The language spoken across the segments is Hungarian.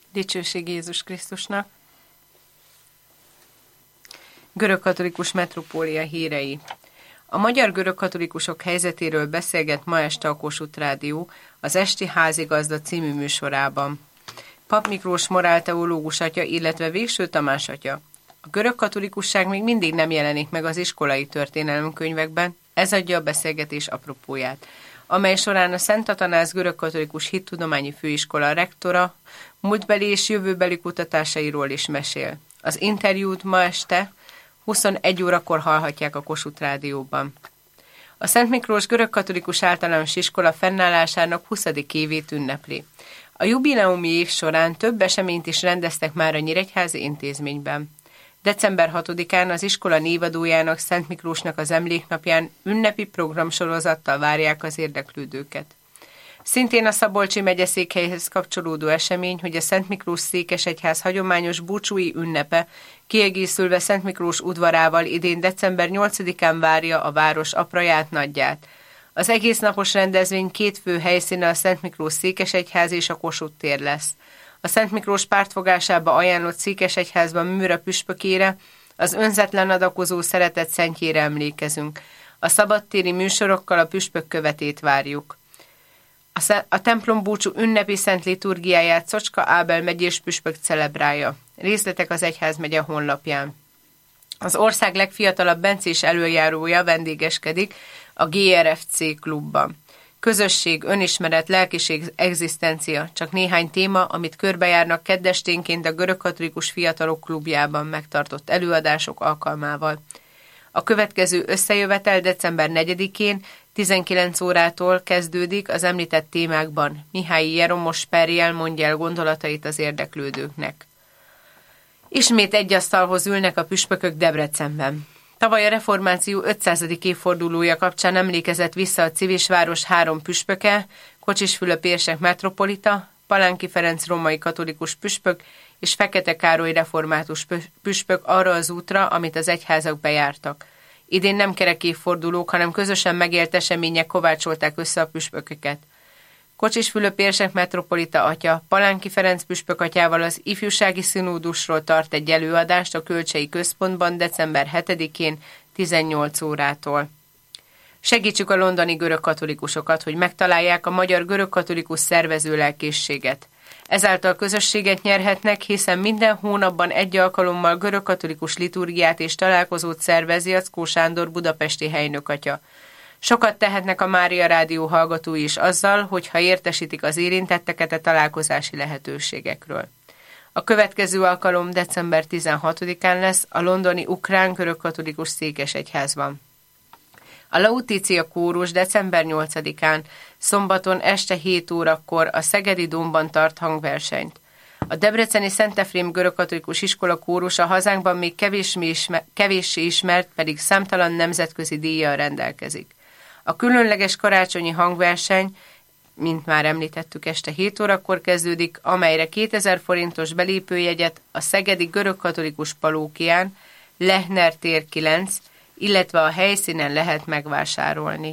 Dicsőség Jézus Krisztusnak. Görögkatolikus metropólia hírei. A magyar görögkatolikusok helyzetéről beszélget ma este a Kossuth Rádió az Esti Házigazda című műsorában. Pap Miklós morálteológus atya, illetve Végső Tamás atya. A görögkatolikusság még mindig nem jelenik meg az iskolai történelemkönyvekben, ez adja a beszélgetés apropóját, amely során a Szent Atanász Görögkatolikus Hittudományi Főiskola rektora múltbeli és jövőbeli kutatásairól is mesél. Az interjút ma este 21 órakor hallhatják a Kossuth Rádióban. A Szent Miklós Görögkatolikus Általános Iskola fennállásának 20. évét ünnepli. A jubileumi év során több eseményt is rendeztek már a Nyíregyházi intézményben. December 6-án az iskola névadójának, Szent Miklósnak az emléknapján ünnepi programsorozattal várják az érdeklődőket. Szintén a Szabolcsi megyeszékhelyhez kapcsolódó esemény, hogy a Szent Miklós székesegyház hagyományos búcsúi ünnepe, kiegészülve Szent Miklós udvarával idén december 8-án várja a város apraját, nagyját. Az egésznapos rendezvény két fő helyszíne a Szent Miklós székesegyház és a Kossuth tér lesz. A Szent Miklós pártfogásába ajánlott székesegyházban műre püspökére, az önzetlen adakozó szeretett szentjére emlékezünk. A szabadtéri műsorokkal a püspök követét várjuk. A templom búcsú ünnepi szent liturgiáját Szocska Ábel megyés püspök celebrálja. Részletek az egyházmegye honlapján. Az ország legfiatalabb bencés elöljárója vendégeskedik a GRFC klubban. Közösség, önismeret, lelkiség, egzisztencia, csak néhány téma, amit körbejárnak keddesténként a Görögkatolikus Fiatalok Klubjában megtartott előadások alkalmával. A következő összejövetel december 4-én 19 órától kezdődik az említett témákban. Mihályi Jeromos Perjel mondja el gondolatait az érdeklődőknek. Ismét egy asztalhoz ülnek a püspökök Debrecenben. Tavaly a reformáció 500. évfordulója kapcsán emlékezett vissza a Civisváros 3 püspöke, Kocsis Fülöp érsek metropolita, Palánki Ferenc római katolikus püspök és Fekete Károly református püspök arra az útra, amit az egyházak bejártak. Idén nem kerek évfordulók, hanem közösen megélt események kovácsolták össze a püspököket. Kocsis Fülöp érsek metropolita atya Palánki Ferenc püspök atyával az ifjúsági színódusról tart egy előadást a Kölcsei Központban december 7-én 18 órától. Segítsük a londoni görögkatolikusokat, hogy megtalálják a magyar görögkatolikus szervező lelkészséget. Ezáltal közösséget nyerhetnek, hiszen minden hónapban egy alkalommal görögkatolikus liturgiát és találkozót szervez Jackó Sándor budapesti helynökatya. Sokat tehetnek a Mária Rádió hallgatói is azzal, hogyha értesítik az érintetteket a találkozási lehetőségekről. A következő alkalom december 16-án lesz a londoni ukrán görögkatolikus székesegyházban. A Laudícia kórus december 8-án, szombaton este 7 órakor a Szegedi Dómban tart hangversenyt. A debreceni Szent Efrém görögkatolikus iskola kórusa hazánkban még kevéssé ismert, pedig számtalan nemzetközi díjjal rendelkezik. A különleges karácsonyi hangverseny, mint már említettük, este 7 órakor kezdődik, amelyre 2000 forintos belépőjegyet a szegedi görögkatolikus Palókián, Lechner tér 9, illetve a helyszínen lehet megvásárolni.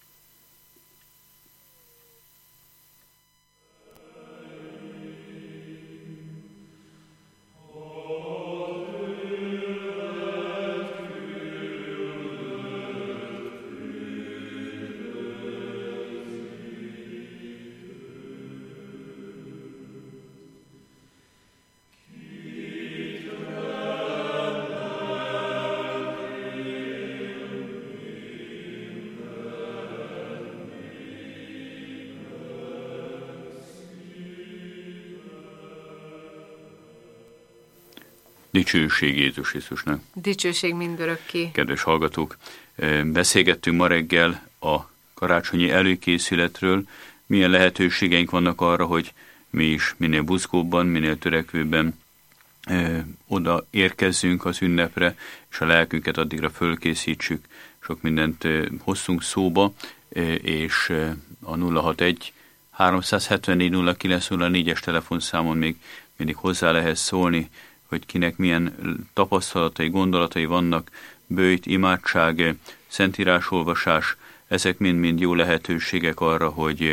Dicsőség Jézus Krisztusnak. Dicsőség mindörökké. Kedves hallgatók, beszélgettünk ma reggel a karácsonyi előkészületről, milyen lehetőségeink vannak arra, hogy mi is minél buzgóbban, minél törekvőbben oda érkezzünk az ünnepre, és a lelkünket addigra fölkészítsük, sok mindent hozzunk szóba, és a 061 374 0904-es telefonszámon még mindig hozzá lehet szólni, hogy kinek milyen tapasztalatai, gondolatai vannak, böjt, imádság, szentírásolvasás, ezek mind-mind jó lehetőségek arra, hogy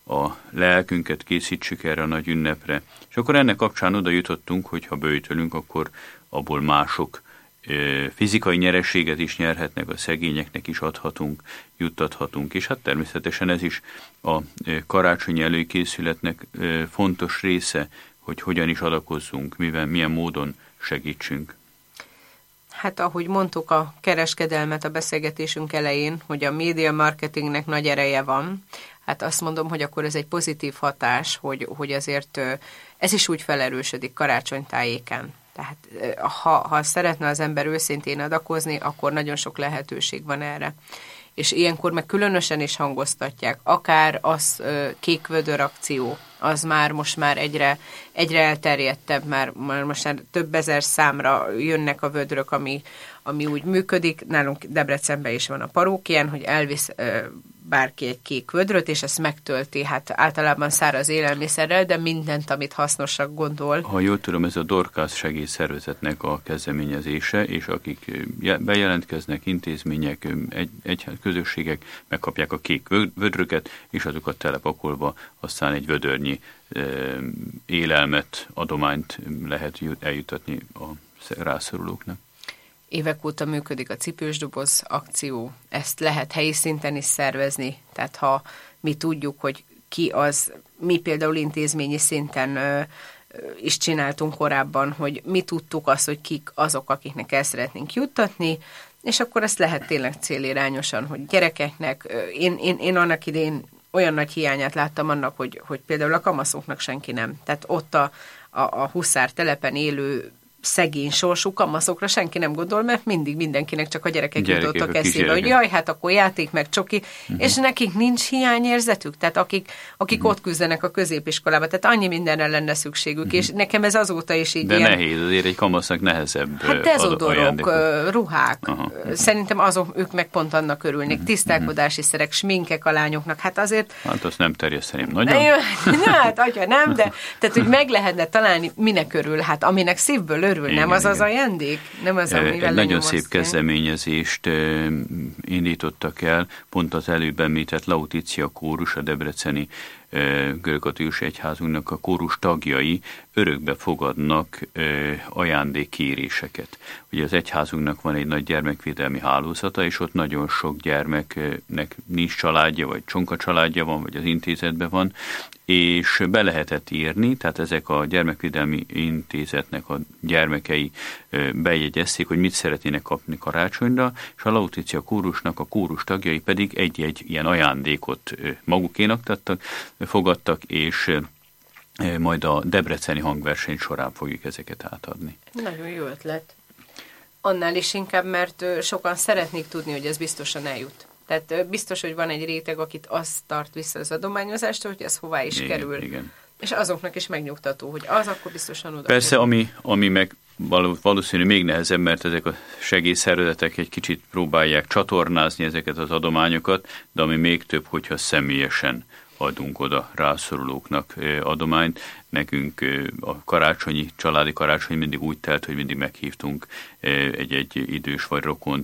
a lelkünket készítsük erre a nagy ünnepre. És akkor ennek kapcsán oda jutottunk, hogy ha böjtölünk, akkor abból mások fizikai nyerességet is nyerhetnek, a szegényeknek is adhatunk, juttathatunk, és hát természetesen ez is a karácsonyi előkészületnek fontos része, hogy hogyan is adakozzunk, milyen módon segítsünk. Hát ahogy mondtuk a kereskedelmet a beszélgetésünk elején, hogy a média marketingnek nagy ereje van, hát azt mondom, hogy akkor ez egy pozitív hatás, hogy azért ez is úgy felerősödik karácsony tájéken. Tehát ha szeretne az ember őszintén adakozni, akkor nagyon sok lehetőség van erre. És ilyenkor meg különösen is hangoztatják. Akár az kék vödör akció, az most már egyre elterjedtebb, már most már több ezer számra jönnek a vödrök, ami úgy működik. Nálunk Debrecenben is van a parókián, hogy elvisz bárki egy kék vödröt, és ezt megtölti, hát általában száraz élelmiszerrel, de mindent, amit hasznosak gondol. Ha jól tudom, ez a Dorcas segélyszervezetnek a kezdeményezése, és akik bejelentkeznek, intézmények, közösségek, megkapják a kék vödröket, és azokat telepakolva aztán egy vödörnyi élelmet, adományt lehet eljutatni a rászorulóknak. Évek óta működik a cipős doboz akció, ezt lehet helyi szinten is szervezni, tehát ha mi tudjuk, hogy ki az, mi például intézményi szinten is csináltunk korábban, hogy mi tudtuk azt, hogy kik azok, akiknek el szeretnénk juttatni, és akkor ezt lehet tényleg célirányosan, hogy gyerekeknek, én annak idején olyan nagy hiányát láttam annak, hogy például a kamaszoknak senki nem. Tehát ott a Huszár telepen élő szegény sorsú kamaszokra senki nem gondol, mert mindig mindenkinek csak a gyerekek jutottak eszébe, hogy jaj, hát akkor játék meg csoki, és nekik nincs hiányérzetük, tehát akik ott küzdenek a középiskolába, tehát annyi mindenre lenne szükségük, és nekem ez azóta is így de ilyen... nehéz, azért egy kamasznak nehezebb. Hát dezodorok, ruhák, szerintem ők meg pont annak örülnék, tisztálkodási szerek, sminkek a lányoknak, hát azért... Hát azt nem terjeszteném nagyon. Hát, atya, nem, de tehát, hogy meg lehetne találni, minek örül, hát aminek szívből örül, igen, nem az igen. Az ajándék? Nem az, amivel egy nagyon szép kezdeményezést indítottak el, pont az előbb említett Lautitia kórus, a debreceni görögkatolikus egyházunknak a kórus tagjai örökbe fogadnak ajándékkéréseket. Ugye az egyházunknak van egy nagy gyermekvédelmi hálózata, és ott nagyon sok gyermeknek nincs családja, vagy csonka családja van, vagy az intézetben van, és be lehetett írni, tehát ezek a gyermekvédelmi intézetnek a gyermekei bejegyezték, hogy mit szeretnének kapni karácsonyra, és a Lautitia kórusnak a kórus tagjai pedig egy-egy ilyen ajándékot magukénak fogadtak, és majd a debreceni hangverseny során fogjuk ezeket átadni. Nagyon jó ötlet. Annál is inkább, mert sokan szeretnék tudni, hogy ez biztosan eljut. Tehát biztos, hogy van egy réteg, akit azt tart vissza az adományozást, hogy ez hová is kerül. Igen. És azoknak is megnyugtató, hogy az akkor biztosan oda. Persze, ami meg valószínű még nehezebb, mert ezek a segélyszervezetek egy kicsit próbálják csatornázni ezeket az adományokat, de ami még több, hogyha személyesen adunk oda rászorulóknak adományt. Nekünk a családi karácsony mindig úgy telt, hogy mindig meghívtunk egy idős vagy rokont,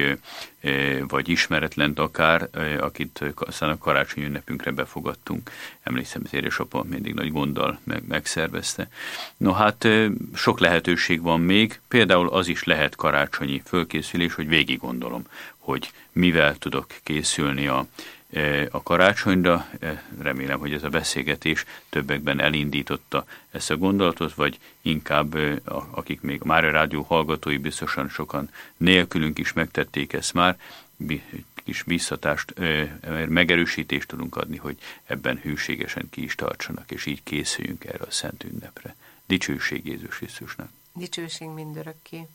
vagy ismeretlent akár, akit aztán a karácsonyi ünnepünkre befogadtunk. Emlékszem, az édesapa mindig nagy gonddal megszervezte. No hát sok lehetőség van még, például az is lehet karácsonyi fölkészülés, hogy végig gondolom, hogy mivel tudok készülni a karácsonyra. Remélem, hogy ez a beszélgetés többekben elindította ezt a gondolatot, vagy inkább akik még már a rádió hallgatói, biztosan sokan nélkülünk is megtették ezt már, kis visszatást, megerősítést tudunk adni, hogy ebben hűségesen ki is tartsanak, és így készüljünk erre a szent ünnepre. Dicsőség Jézus Krisztusnak! Dicsőség mindörökké!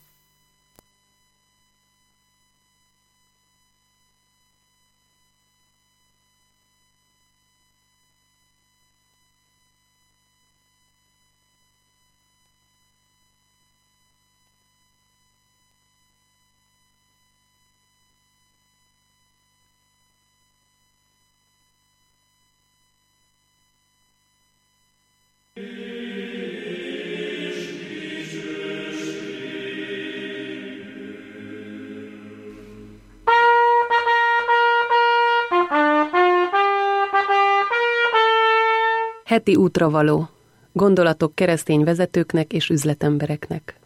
Heti útravaló. Gondolatok keresztény vezetőknek és üzletembereknek.